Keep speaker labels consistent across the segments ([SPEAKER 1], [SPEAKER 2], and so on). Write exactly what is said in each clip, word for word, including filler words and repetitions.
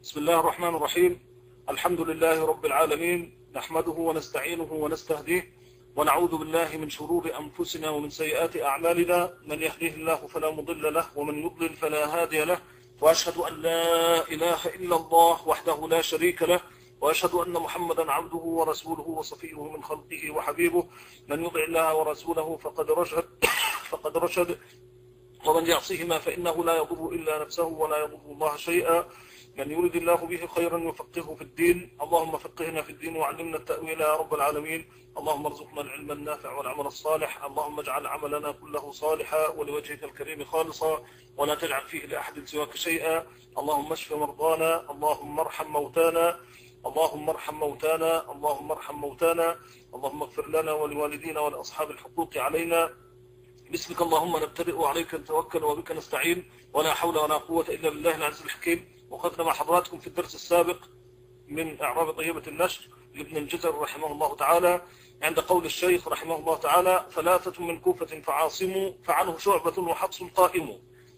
[SPEAKER 1] بسم الله الرحمن الرحيم. الحمد لله رب العالمين، نحمده ونستعينه ونستهديه ونعوذ بالله من شرور أنفسنا ومن سيئات أعمالنا، من يهده الله فلا مضل له ومن يضلل فلا هادي له، وأشهد أن لا إله إلا الله وحده لا شريك له، وأشهد أن محمدا عبده ورسوله وصفيه من خلقه وحبيبه، من يطع الله ورسوله فقد رشد فقد رشد ومن يعصيهما فإنه لا يضر إلا نفسه ولا يضر الله شيئا، من يريد الله به خيرا يفقهه في الدين. اللهم فقهنا في الدين وعلمنا التأويل يا رب العالمين. اللهم ارزقنا العلم النافع والعمل الصالح. اللهم اجعل عملنا كله صالحا ولوجهك الكريم خالصا، ولا تجعل فيه لأحد سواك شيئا. اللهم اشف مرضانا، اللهم ارحم موتانا، اللهم ارحم موتانا، اللهم ارحم موتانا، اللهم اغفر لنا ولوالدينا ولأصحاب الحقوق علينا. باسمك اللهم نبتدئ وعليك نتوكل وبك نستعين، ولا حول ولا قوة إلا بالله العزيز الحكيم. وخذنا مع حضراتكم في الدرس السابق من إعراب طيبة النشر لابن الجزر رحمه الله تعالى عند قول الشيخ رحمه الله تعالى: ثلاثة من كوفة فعاصموا فعنه شعبة وحبس قائم.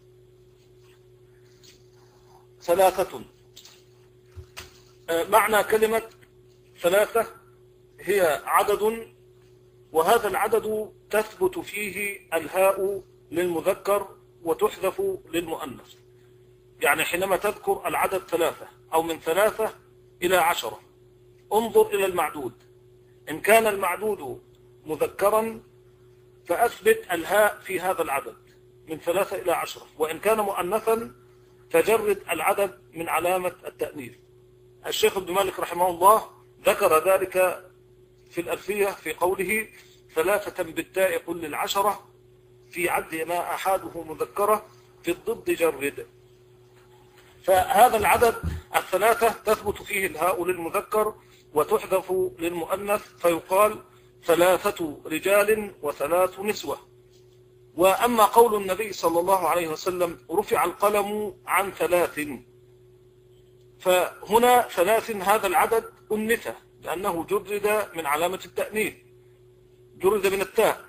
[SPEAKER 1] ثلاثة، معنى كلمة ثلاثة هي عدد، وهذا العدد تثبت فيه الهاء للمذكر وتحذف للمؤنث. يعني حينما تذكر العدد ثلاثة أو من ثلاثة إلى عشرة، انظر إلى المعدود. إن كان المعدود مذكرا فأثبت الهاء في هذا العدد من ثلاثة إلى عشرة، وإن كان مؤنثا فجرد العدد من علامة التأنيث. الشيخ ابن مالك رحمه الله ذكر ذلك في الألفية في قوله: ثلاثة بالتاء قل للعشرة، في عد ما أحاده مذكرة، في الضد جرد. فهذا العدد الثلاثة تثبت فيه الهاء للمذكر وتحذف للمؤنث، فيقال ثلاثة رجال وثلاث نسوة. وأما قول النبي صلى الله عليه وسلم: رفع القلم عن ثلاث، فهنا ثلاث هذا العدد أنثى لأنه جرد من علامة التأنيث، جرد من التاء.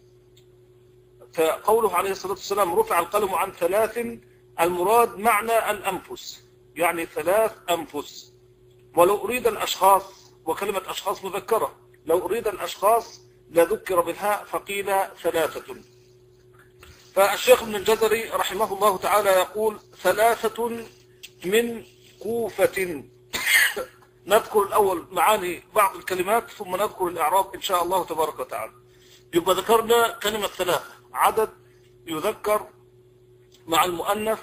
[SPEAKER 1] فقوله عليه الصلاة والسلام: رفع القلم عن ثلاث، المراد معنى الأنفس، يعني ثلاث أنفس. ولو أريد الأشخاص، وكلمة أشخاص مذكرة، لو أريد الأشخاص لذكر بالهاء فقيل ثلاثة. فالشيخ ابن الجزري رحمه الله تعالى يقول: ثلاثة من كوفة. نذكر الأول معاني بعض الكلمات ثم نذكر الإعراب إن شاء الله تبارك وتعالى. يبقى ذكرنا كلمة ثلاثة، عدد يذكر مع المؤنث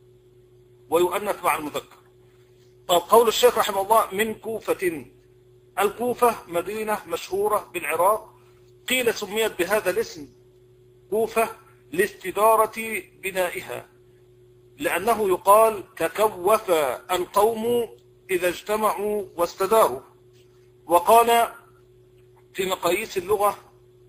[SPEAKER 1] ويؤنث مع المذكر. طب قول الشيخ رحمه الله: من كوفة. الكوفة مدينة مشهورة بالعراق، قيل سميت بهذا الاسم كوفة لاستدارة بنائها، لأنه يقال: تكوف القوم إذا اجتمعوا واستداروا. وقال في مقاييس اللغة: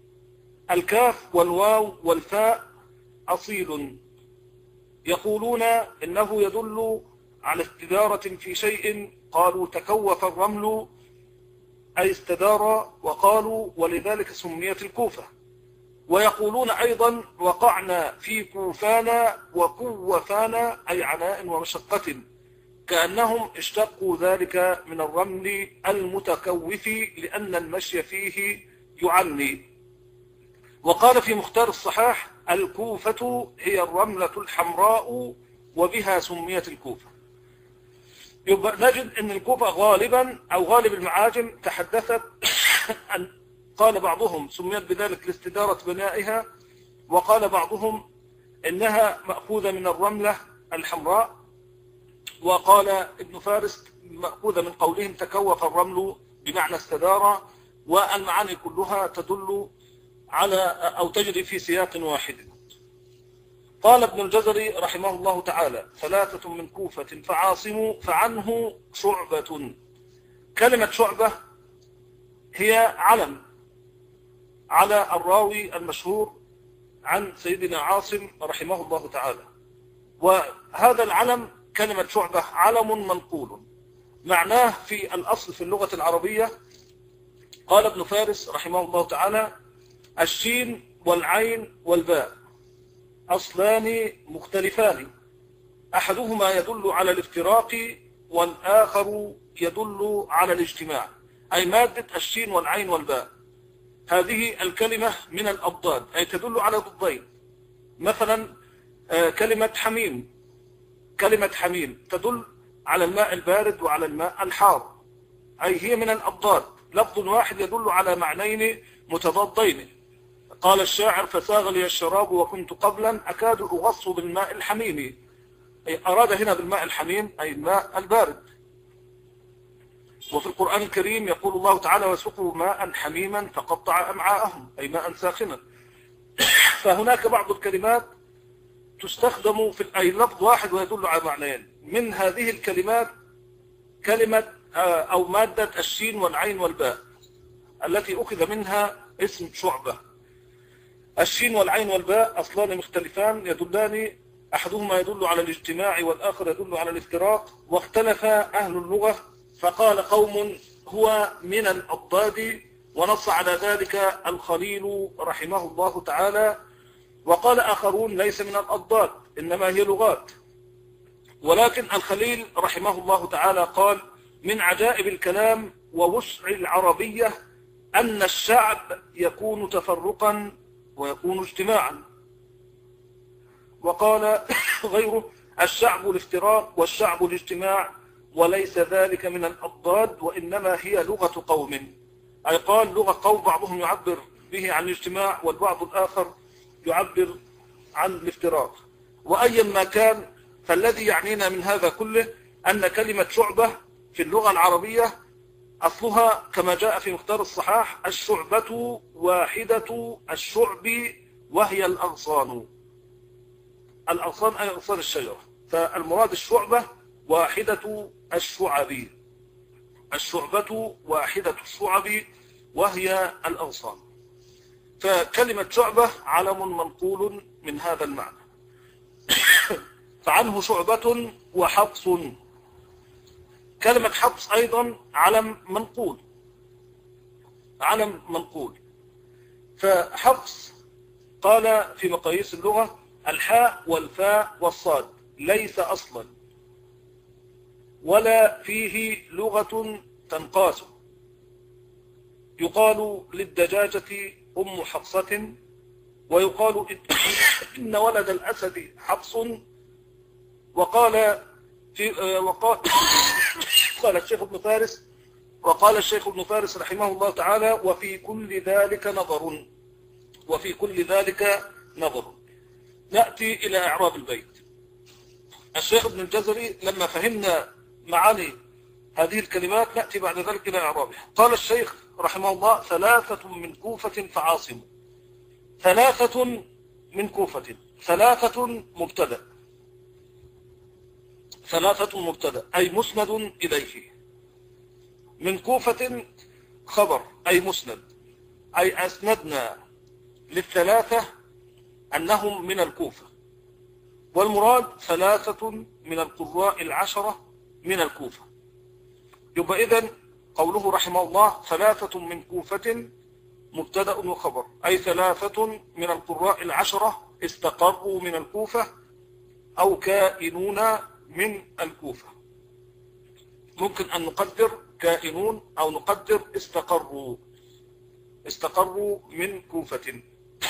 [SPEAKER 1] الكاف والواو والفاء أصيل، يقولون إنه يدل على استدارة في شيء، قالوا تكوف الرمل أي استدار، وقالوا ولذلك سميت الكوفة. ويقولون أيضا: وقعنا في كوفانا وكوفانا أي عناء ومشقة، كأنهم اشتقوا ذلك من الرمل المتكوف لأن المشي فيه يعني. وقال في مختار الصحاح: الكوفة هي الرملة الحمراء وبها سميت الكوفة. يبقى نجد أن الكوفة غالبا أو غالب المعاجم تحدثت أن قال بعضهم سميت بذلك لاستدارة بنائها، وقال بعضهم إنها مأخوذة من الرملة الحمراء، وقال ابن فارس مأخوذة من قولهم تكوف الرمل بمعنى استدار. والمعاني كلها تدل على أو تجري في سياق واحد. قال ابن الجزري رحمه الله تعالى: ثلاثة من كوفة فعاصموا فعنه شعبة. كلمة شعبة هي علم على الراوي المشهور عن سيدنا عاصم رحمه الله تعالى، وهذا العلم كلمة شعبة علم منقول، معناه في الأصل في اللغة العربية. قال ابن فارس رحمه الله تعالى: الشين والعين والباء أصلان مختلفان، أحدهما يدل على الافتراق والآخر يدل على الاجتماع، أي مادة الشين والعين والباء. هذه الكلمة من الأضداد، أي تدل على ضدين. مثلا كلمة حميم، كلمة حميم تدل على الماء البارد وعلى الماء الحار، أي هي من الأضداد، لفظ واحد يدل على معنيين متضادين. قال الشاعر: فساغ لي الشراب وكنت قبلا أكاد أغص بالماء الحميم، أي أراد هنا بالماء الحميم أي الماء البارد. وفي القرآن الكريم يقول الله تعالى: وسقوا ماء حميما فقطع أمعاءهم، أي ماء ساخنا. فهناك بعض الكلمات تستخدم في أي لفظ واحد ويدل على معنيين. من هذه الكلمات كلمة أو مادة الشين والعين والباء التي أخذ منها اسم شعبة. الشين والعين والباء أصلان مختلفان يدلان، أحدهما يدل على الاجتماع والآخر يدل على الافتراق. واختلف أهل اللغة فقال قوم هو من الأضداد، ونص على ذلك الخليل رحمه الله تعالى. وقال آخرون ليس من الأضداد إنما هي لغات. ولكن الخليل رحمه الله تعالى قال: من عجائب الكلام ووسع العربية أن الشعب يكون تفرقا ويكون اجتماعا. وقال غيره: الشعب الافتراق والشعب الاجتماع، وليس ذلك من الأضداد وإنما هي لغة قوم. أي قال لغة قوم بعضهم يعبر به عن الاجتماع والبعض الآخر يعبر عن الافتراق. وأيا ما كان، فالذي يعنينا من هذا كله أن كلمة شعبة في اللغة العربية أصلها كما جاء في مختار الصحاح: الشعبة واحدة الشعب وهي الأغصان. الأغصان أي أغصان الشجرة، فالمراد الشعبة واحدة الشعب، الشعبة واحدة الشعب وهي الأغصان. فكلمة شعبة علم منقول من هذا المعنى. فعنه شعبة وحفص. كلمة حفص أيضا علم منقول، علم منقول. فحفص قال في مقاييس اللغة: الحاء والفاء والصاد ليس أصلا ولا فيه لغة تنقاس. يقال للدجاجة أم حفصة، ويقال إن ولد الأسد حفص. وقال في وقال قال الشيخ ابن فارس وقال الشيخ ابن فارس رحمه الله تعالى: وفي كل ذلك نظر، وفي كل ذلك نظر. نأتي إلى إعراب البيت. الشيخ ابن الجزري لما فهمنا معاني هذه الكلمات نأتي بعد ذلك إلى إعرابها. قال الشيخ رحمه الله: ثلاثة من كوفة فعاصم. ثلاثة من كوفة، ثلاثة مبتدأ، ثلاثة مبتدأ أي مسند إليه. من كوفة خبر أي مسند، أي أسندنا للثلاثة أنهم من الكوفة. والمراد ثلاثة من القراء العشرة من الكوفة. يبقى إذن قوله رحمه الله: ثلاثة من كوفة مبتدأ وخبر، أي ثلاثة من القراء العشرة استقروا من الكوفة أو كائنون من الكوفة. ممكن أن نقدر كائنون أو نقدر استقروا، استقروا من كوفة.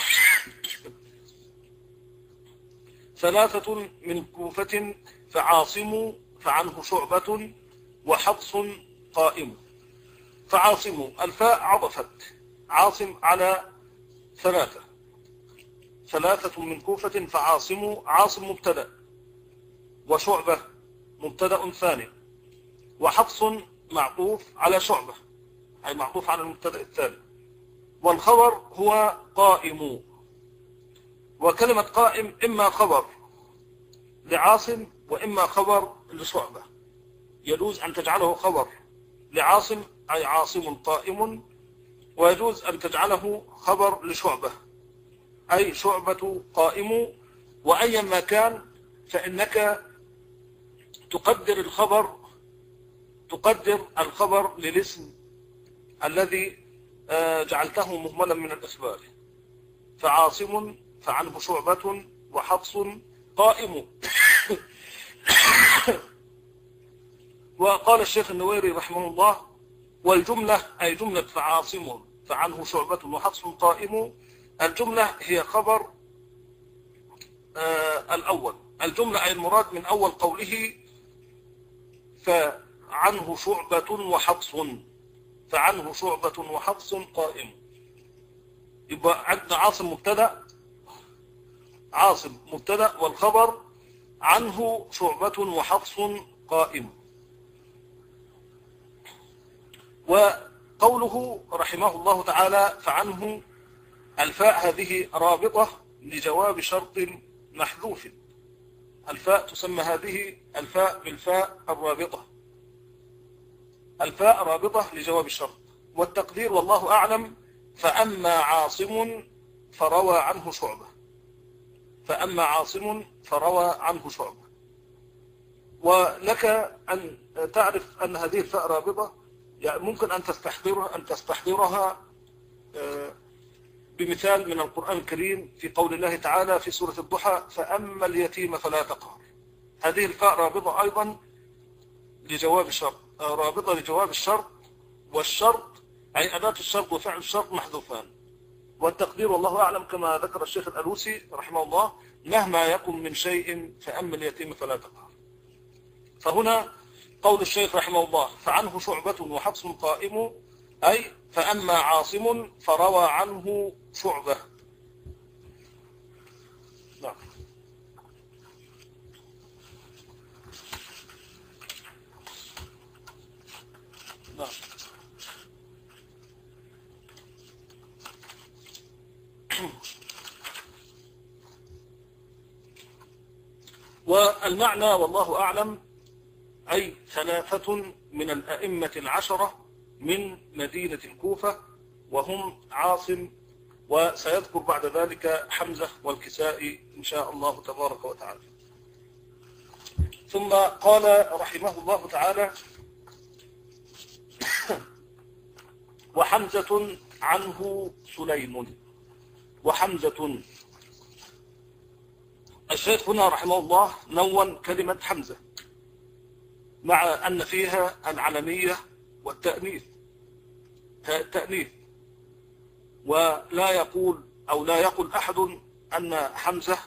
[SPEAKER 1] ثلاثة من كوفة فعاصم فعنه شعبة وحفص قائم. فعاصم الفاء عطفت عاصم على ثلاثة. ثلاثة من كوفة فعاصم، عاصم مبتدأ، وشعبة مبتدأ ثاني، وحفص معطوف على شعبة أي معطوف على المبتدأ الثاني. والخبر هو قائم. وكلمة قائم إما خبر لعاصم وإما خبر لشعبة. يجوز أن تجعله خبر لعاصم أي عاصم قائم، ويجوز أن تجعله خبر لشعبة أي شعبة قائم. وأيا ما كان فإنك تقدر الخبر تقدر الخبر للاسم الذي جعلته مهملا من الإخبار. فعاصم فعنه شعبة وحفص قائم. وقال الشيخ النويري رحمه الله: والجملة أي جملة فعاصم فعنه شعبة وحفص قائم. الجملة هي خبر آه الأول. الجملة أي المراد من أول قوله فعنه شعبة وحفص، فعنه شعبة وحفص قائم. يبقى عندنا عاصم مبتدأ، عاصم مبتدأ، والخبر عنه شعبة وحفص قائم. وقوله رحمه الله تعالى فعنه، الفاء هذه رابطة لجواب شرط محذوف. الفاء تسمى هذه الفاء بالفاء الرابطة، الفاء رابطة لجواب الشرط. والتقدير والله أعلم: فأما عاصم فروى عنه شعبة، فأما عاصم فروى عنه شعبة. ولك أن تعرف أن هذه الفاء رابطة، يعني ممكن أن تستحضرها أن تستحضرها بمثال من القرآن الكريم في قول الله تعالى في سورة الضحى: فأما اليتيم فلا تقهر. هذه الفاء رابطة أيضا لجواب الشرط، رابطة لجواب الشرط، والشرط أي أداة الشرط وفعل الشرط محذوفان. والتقدير والله أعلم كما ذكر الشيخ الألوسي رحمه الله: مهما يكن من شيء فأما اليتيم فلا تقهر. فهنا قول الشيخ رحمه الله فعنه شعبة وحفص قائم، أي فأما عاصم فروى عنه شعبة. نعم. نعم. والمعنى والله أعلم أي ثلاثة من الأئمة العشرة من مدينة الكوفة، وهم عاصم، وسيذكر بعد ذلك حمزة والكسائي إن شاء الله تبارك وتعالى. ثم قال رحمه الله تعالى: وحمزة عنه سليم. وحمزة، الشيخ هنا رحمه الله نون كلمة حمزة مع أن فيها العلمية والتأنيث، التأنيث، ولا يقول أو لا يقول أحد أن حمزة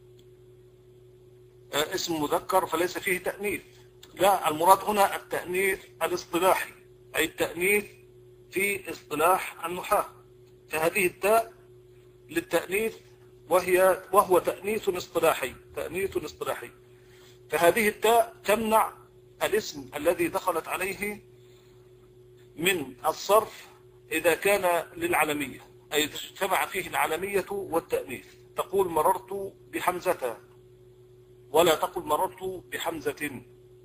[SPEAKER 1] اسم مذكر فليس فيه تأنيث. لا، المراد هنا التأنيث الاصطلاحي، أي التأنيث في اصطلاح النحاة. فهذه التاء للتأنيث، وهي وهو تأنيث اصطلاحي، تأنيث اصطلاحي. فهذه التاء تمنع الاسم الذي دخلت عليه من الصرف إذا كان للعلمية، أي اجتمع فيه العلمية والتأنيث. تقول مررت بحمزة، ولا تقول مررت بحمزة.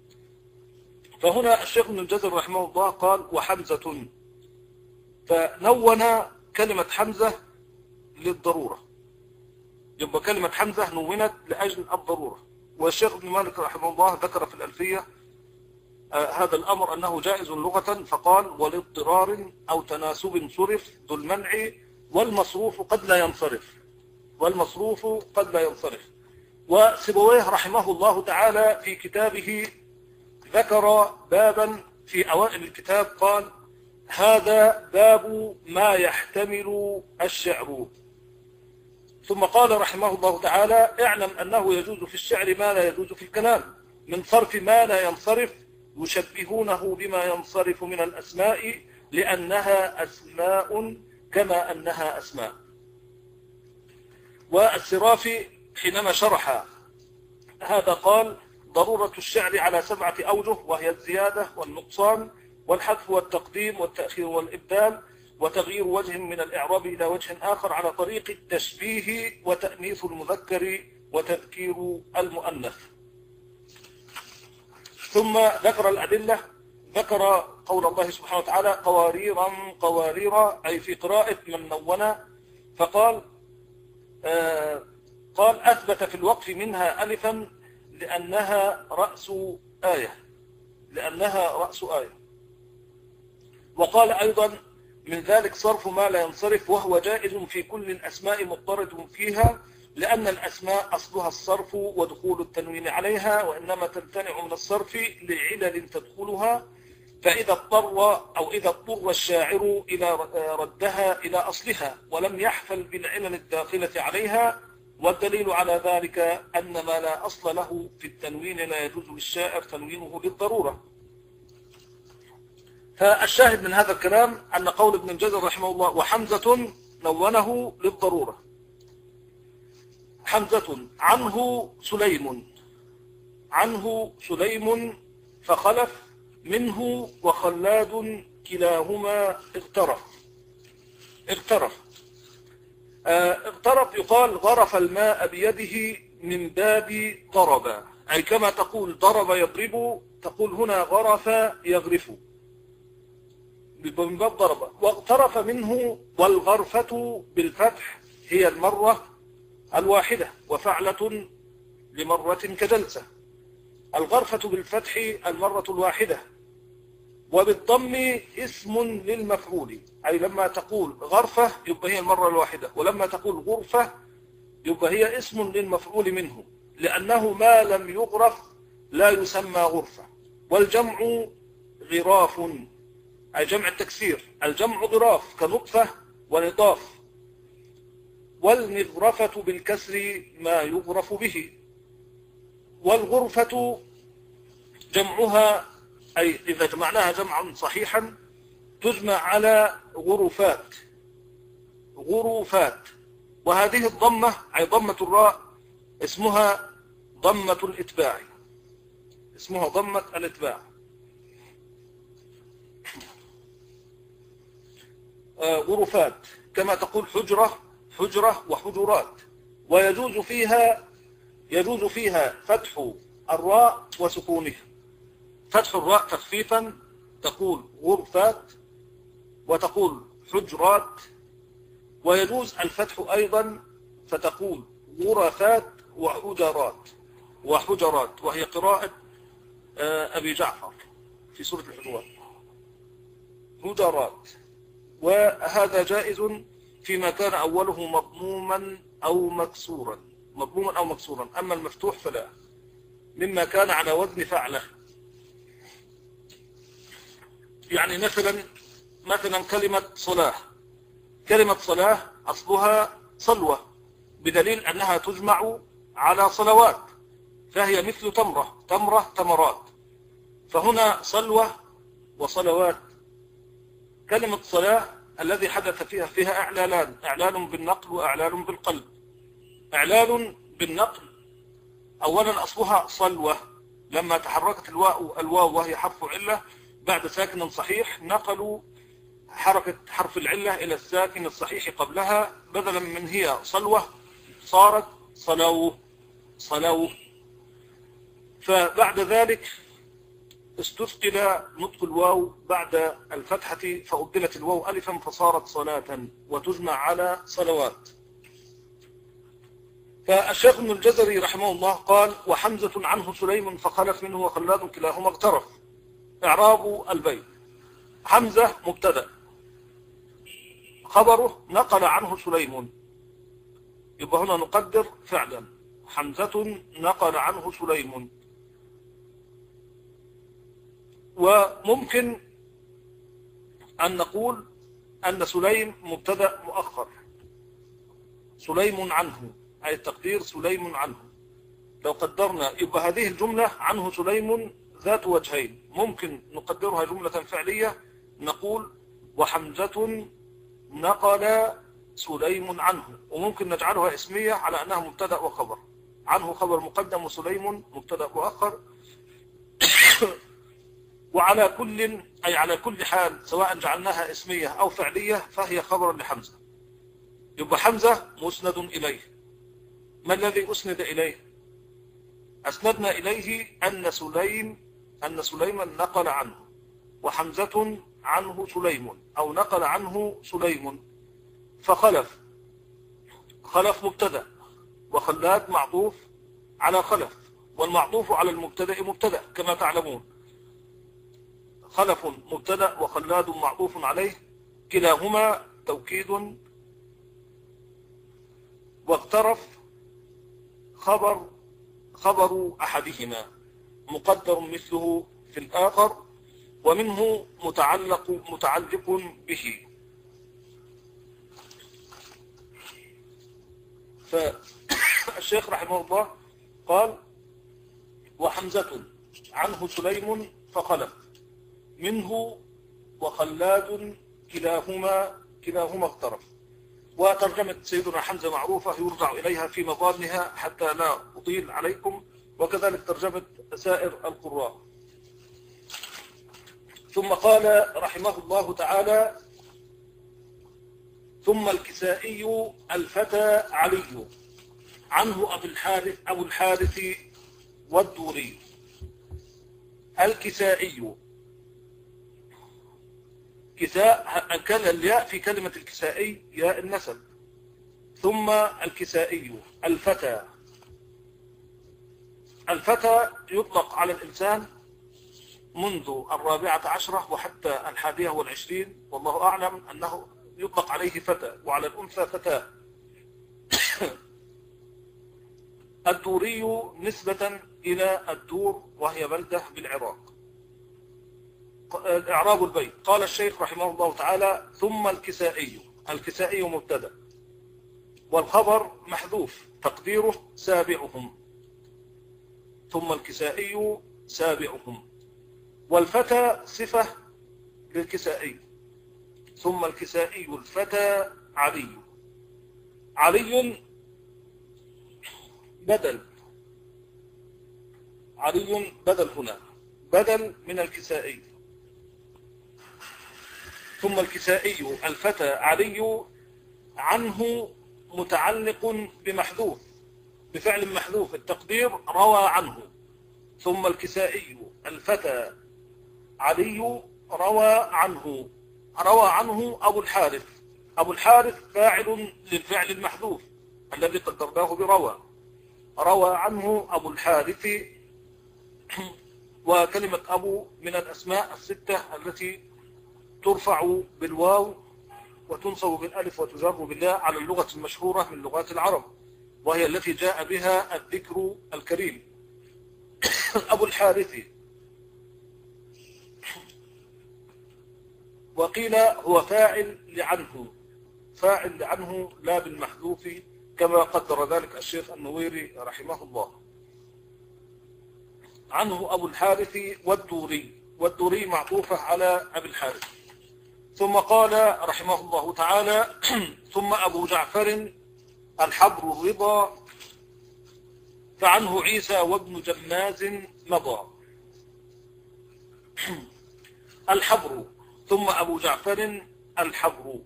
[SPEAKER 1] فهنا الشيخ ابن الجزر رحمه الله قال وحمزة، فنون كلمة حمزة للضرورة. يبقى كلمة حمزة نونت لأجل الضرورة. والشيخ ابن مالك رحمه الله ذكر في الألفية آه هذا الأمر أنه جائز لغة، فقال ولاضطرار أو تناسب صرف ذو المنع، والمصروف قد لا ينصرف، والمصروف قد لا ينصرف. وسيبويه رحمه الله تعالى في كتابه ذكر بابا في أوائل الكتاب، قال هذا باب ما يحتمل الشعر. ثم قال رحمه الله تعالى اعلم أنه يجوز في الشعر ما لا يجوز في الكلام من صرف ما لا ينصرف، يشبهونه بما ينصرف من الأسماء لأنها أسماء كما أنها أسماء. والسرافي حينما شرح هذا قال ضرورة الشعر على سبعة أوجه، وهي الزيادة والنقصان والحذف والتقديم والتأخير والإبدال وتغيير وجه من الإعراب إلى وجه آخر على طريق التشبيه وتأنيث المذكر وتذكير المؤنث. ثم ذكر الأدلة، ذكر قول الله سبحانه وتعالى قواريرا قواريرا، أي في قراءة من نون. فقال آه قال أثبت في الوقف منها ألفا لأنها رأس آية، لأنها رأس آية. وقال أيضا من ذلك صرف ما لا ينصرف، وهو جائز في كل الأسماء مضطرد فيها، لأن الأسماء أصلها الصرف ودخول التنوين عليها، وإنما تمتنع من الصرف لعلل تدخلها، فإذا اضطر أو إذا اضطر الشاعر إلى ردها إلى أصلها ولم يحفل بالعلل الداخلة عليها. والدليل على ذلك أن ما لا أصل له في التنوين لا يجوز للشاعر تنوينه للضرورة. فالشاهد من هذا الكلام أن قول ابن الجزري رحمه الله وحمزة نونه للضرورة. حمزة عنه سليم، عنه سليم فخلف منه وخلاد كلاهما اغترف. اغترف اه اغترف يقال غرف الماء بيده من باب ضرب، أي كما تقول ضرب يضرب تقول هنا غرف يغرف من باب ضرب. واغترف منه، والغرفة بالفتح هي المرة الواحدة، وفعلة لمرة كجلسة. الغرفة بالفتح المرة الواحدة، وبالضم اسم للمفعول، أي لما تقول غرفة يبقى هي المرة الواحدة، ولما تقول غرفة يبقى هي اسم للمفعول منه، لأنه ما لم يغرف لا يسمى غرفة. والجمع غراف، أي جمع التكسير، الجمع غراف كنطفة ونطاف. والمغرفة بالكسر ما يغرف به. والغرفة جمعها، أي إذا جمعناها جمعا صحيحا تجمع على غرفات، غرفات. وهذه الضمة أي ضمة الراء اسمها ضمة الإتباع، اسمها ضمة الإتباع. آه غرفات، كما تقول حجرة حجرة وحجرات. ويجوز فيها يجوز فيها فتح الراء وسكونها. فتح الراء تخفيفا تقول غرفات وتقول حجرات، ويجوز الفتح أيضا فتقول غرفات وحجرات وحجرات، وهي قراءة أبي جعفر في سورة الحجرات، حجرات. وهذا جائز فيما كان أوله مضموما أو مكسورا، مضموما أو مكسورا. أما المفتوح فلا، مما كان على وزن فعله. يعني مثلا مثلا كلمة صلاة، كلمة صلاة أصلها صلوة، بدليل أنها تجمع على صلوات، فهي مثل تمرة تمرة تمرات، فهنا صلوة وصلوات. كلمة صلاة الذي حدث فيها فيها إعلالان، إعلال بالنقل وإعلال بالقلب. إعلال بالنقل أولا أصلها صلوة، لما تحركت الواو الواو وهي حرف علة بعد ساكن صحيح نقلوا حركة حرف العلة إلى الساكن الصحيح قبلها، بدلا من هي صلوة صارت صلو صلو. فبعد ذلك استثقل نطق الواو بعد الفتحة فأبدلت الواو ألفا فصارت صلاة، وتجمع على صلوات. فالشيخ ابن الجزري رحمه الله قال وحمزة عنه سليم فخلف منه وخلاد كلاهما اغترف. إعراب البيت: حمزة مبتدأ، خبره نقل عنه سليم، يبقى هنا نقدر فعلا حمزة نقل عنه سليم. وممكن أن نقول أن سليم مبتدأ مؤخر، سليم عنه، أي التقدير سليم عنه. لو قدرنا يبقى هذه الجملة عنه سليم ذات وجهين، ممكن نقدرها جملة فعلية نقول وحمزة نقل سليم عنه، وممكن نجعلها اسمية على أنها مبتدأ وخبر، عنه خبر مقدم وسليم مبتدأ مؤخر. وعلى كل أي على كل حال سواء جعلناها اسمية أو فعلية فهي خبر لحمزة. يبقى حمزة مسند إليه. ما الذي أسند إليه؟ أسندنا إليه أن سليم أن سليما نقل عنه، وحمزة عنه سليم أو نقل عنه سليم. فخلف، خلف مبتدأ، وخلاد معطوف على خلف، والمعطوف على المبتدأ مبتدأ كما تعلمون. خلف مبتدأ وخلاد معطوف عليه، كلاهما توكيد. واغترف خبر خبر أحدهما مقدر مثله في الآخر، ومنه متعلق متعلق به. فالشيخ رحمه الله قال: وحمزة عنه سليم فخلف منه وخلاد كلاهما كلاهما اغترف. وترجمة سيدنا حمزة معروفة يرجع إليها في مضامنها حتى لا أطيل عليكم، وكذلك ترجمة سائر القراء. ثم قال رحمه الله تعالى: ثم الكسائي الفتى علي عنه أبو الحارث أبو الحارث والدوري. الكسائي كساء كان الياء في كلمة الكسائي ياء النسب. ثم الكسائي الفتى. الفتى يطلق على الإنسان منذ الرابعة عشرة وحتى الحادية والعشرين، والله أعلم أنه يطلق عليه فتى، وعلى الأنثى فتاة. الدوري نسبة إلى الدور وهي بلدة بالعراق. إعراب البيت: قال الشيخ رحمه الله تعالى: ثم الكسائي. الكسائي مبتدأ والخبر محذوف تقديره سابعهم. ثم الكسائي سابعهم. والفتى صفة للكسائي. ثم الكسائي الفتى علي. علي بدل علي بدل هنا بدل من الكسائي. ثم الكسائي الفتى علي عنه متعلق بمحذوف بفعل محذوف التقدير روى عنه. ثم الكسائي الفتى علي روى عنه. روى عنه أبو الحارث. أبو الحارث فاعل للفعل المحذوف الذي قدرناه بروى. روى عنه أبو الحارث. وكلمة أبو من الأسماء الستة التي ترفع بالواو وتنصب بالألف وتجر بالياء على اللغة المشهورة من لغات العرب، وهي التي جاء بها الذكر الكريم. أبو الحارث. وقيل هو فاعل لعنه فاعل لعنه لا بالمحذوف كما قدر ذلك الشيخ النويري رحمه الله. عنه أبو الحارث والدوري. والدوري معطوفة على أبي الحارث. ثم قال رحمه الله تعالى: ثم أبو جعفر الحبر الرضا فعنه عيسى وابن جماز مضى. الحبر. ثم أبو جعفر الحبر.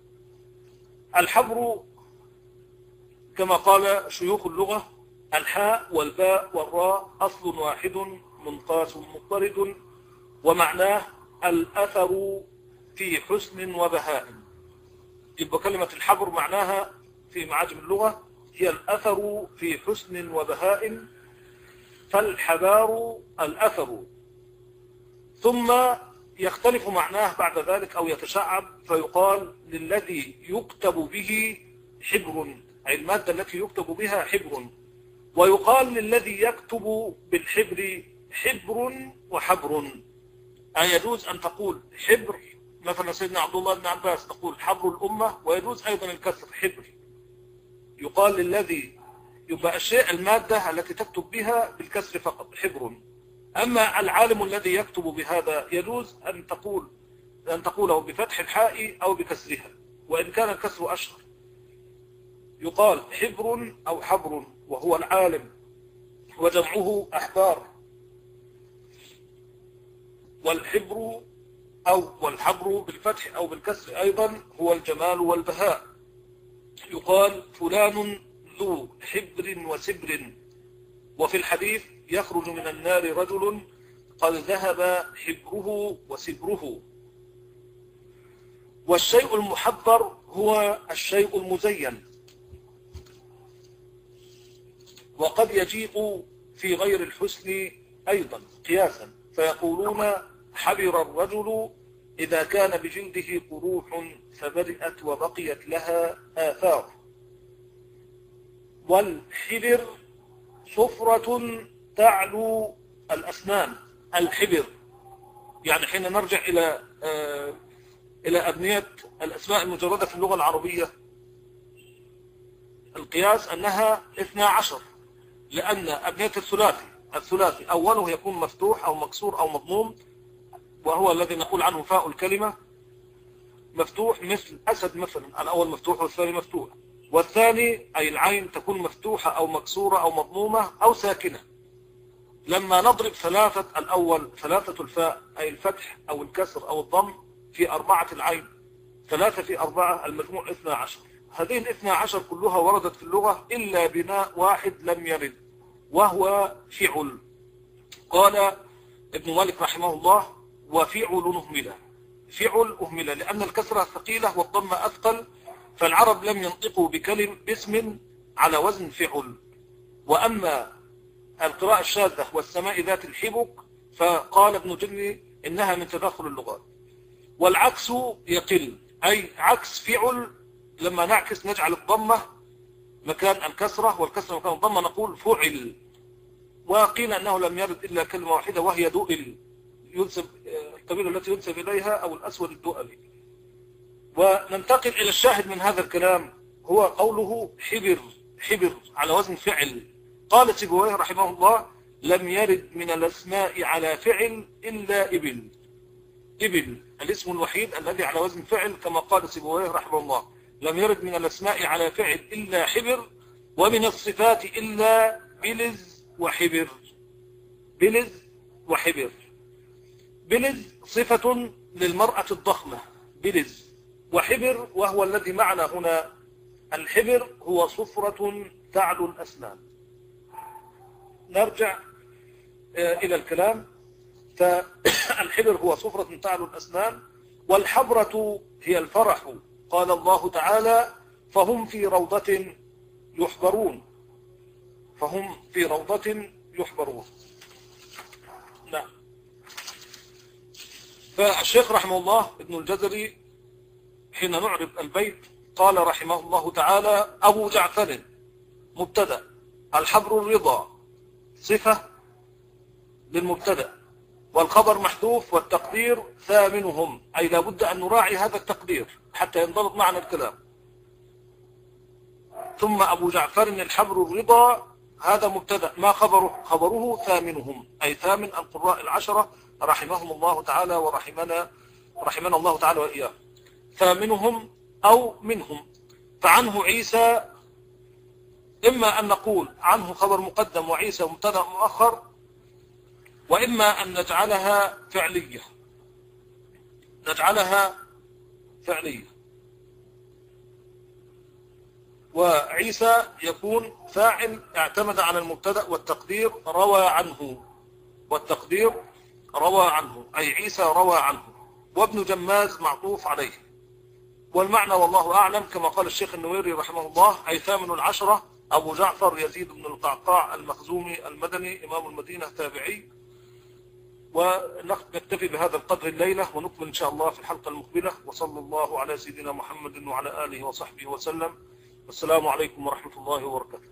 [SPEAKER 1] الحبر كما قال شيوخ اللغة: الحاء والباء والراء أصل واحد منقاس مضطرد، ومعناه الأثر في حسن وبهاء. يبقى كلمة الحبر معناها في معاجم اللغة هي الأثر في حسن وبهاء، فالحبار الأثر. ثم يختلف معناه بعد ذلك أو يتشعب فيقال للذي يكتب به حبر، أي المادة التي يكتب بها حبر. ويقال للذي يكتب بالحبر حبر وحبر. أي يجوز أن تقول حبر، مثلا سيدنا عبد الله بن عباس تقول حبر الأمة، ويجوز أيضا الكسر حبر. يقال للذي يبقى الشيء المادة التي تكتب بها بالكسر فقط حبر. أما العالم الذي يكتب بهذا يجوز أن تقول أن تقوله بفتح الحاء أو بكسرها، وإن كان الكسر أشهر. يقال حبر أو حبر وهو العالم، وجمعه أحبار. والحبر أو والحبر بالفتح أو بالكسر أيضا هو الجمال والبهاء. يقال فلان ذو حبر وسبر. وفي الحديث يخرج من النار رجل قد ذهب حبره وسبره. والشيء المحبر هو الشيء المزين، وقد يجيء في غير الحسن أيضا قياسا، فيقولون حبر الرجل إذا كان بجلده قروح فبرئت وبقيت لها آثار. والحبر صفرة تعلو الأسنان، الحبر. يعني حين نرجع إلى آه إلى أبنية الأسماء المجردة في اللغة العربية، القياس أنها اثنا عشر، لأن أبنية الثلاثي الثلاثي أوله يكون مفتوح أو مكسور أو مضموم، وهو الذي نقول عنه فاء الكلمة مفتوح، مثل أسد مثلا، الأول مفتوح والثاني مفتوح، والثاني أي العين تكون مفتوحة أو مكسورة أو مضمومة أو ساكنة. لما نضرب ثلاثة الأول، ثلاثة الفاء أي الفتح أو الكسر أو الضم في أربعة العين، ثلاثة في أربعة المجموع اثنا عشر. هذه الاثنى عشر كلها وردت في اللغة إلا بناء واحد لم يرد، وهو فعل. قال ابن مالك رحمه الله: وفعل أهملة. فعل أهملة لأن الكسرة ثقيلة والضم أثقل، فالعرب لم ينطقوا بكلم باسم على وزن فعل. وأما القراءة الشاذة والسماء ذات الحبك فقال ابن جني إنها من تداخل اللغات. والعكس يقل، أي عكس فعل لما نعكس نجعل الضمة مكان الكسرة والكسرة مكان الضمة نقول فعل. وقيل أنه لم يرد إلا كلمة واحدة وهي دؤل، ينسب القبيلة التي ينسب إليها أو الأسود الدؤلي. وننتقل إلى الشاهد من هذا الكلام، هو قوله حبر، حبر على وزن فعل. قال سيبويه رحمه الله: لم يرد من الأسماء على فعل إلا إبل. إبل الاسم الوحيد الذي على وزن فعل، كما قال سيبويه رحمه الله: لم يرد من الأسماء على فعل إلا حبر، ومن الصفات إلا بلز وحبر. بلز وحبر. بلز صفة للمرأة الضخمة، بلز. وحبر وهو الذي معنا هنا، الحبر هو صفرة تعلو الأسنان. نرجع إلى الكلام. فالحبر هو صفرة تعلو الأسنان، والحبرة هي الفرح. قال الله تعالى: فهم في روضة يحبرون. فهم في روضة يحبرون. نعم. فالشيخ رحمه الله ابن الجزري حين نعرب البيت قال رحمه الله تعالى: أبو جعفر مبتدأ، الحبر الرضا صفة للمبتدأ، والخبر محذوف، والتقدير ثامنهم، أي لابد أن نراعي هذا التقدير حتى ينضبط معنا الكلام. ثم أبو جعفر الحبر الرضا، هذا مبتدأ، ما خبره؟ خبره ثامنهم، أي ثامن القراء العشرة رحمهم الله تعالى ورحمنا رحمنا الله تعالى وإياه. ثامنهم أو منهم. فعنه عيسى، إما أن نقول عنه خبر مقدم وعيسى مبتدأ مؤخر، وإما أن نجعلها فعلية، نجعلها فعلية. وعيسى يكون فاعل اعتمد على المبتدأ، والتقدير روى عنه، والتقدير روى عنه، أي عيسى روى عنه. وابن جماز معطوف عليه. والمعنى والله أعلم كما قال الشيخ النويري رحمه الله: أي ثامن العشرة أبو جعفر يزيد بن القعقاع المخزومي المدني إمام المدينة تابعي. ونكتفي بهذا القدر الليلة، ونكمل إن شاء الله في الحلقة المقبلة. وصلى الله على سيدنا محمد وعلى آله وصحبه وسلم. والسلام عليكم ورحمة الله وبركاته.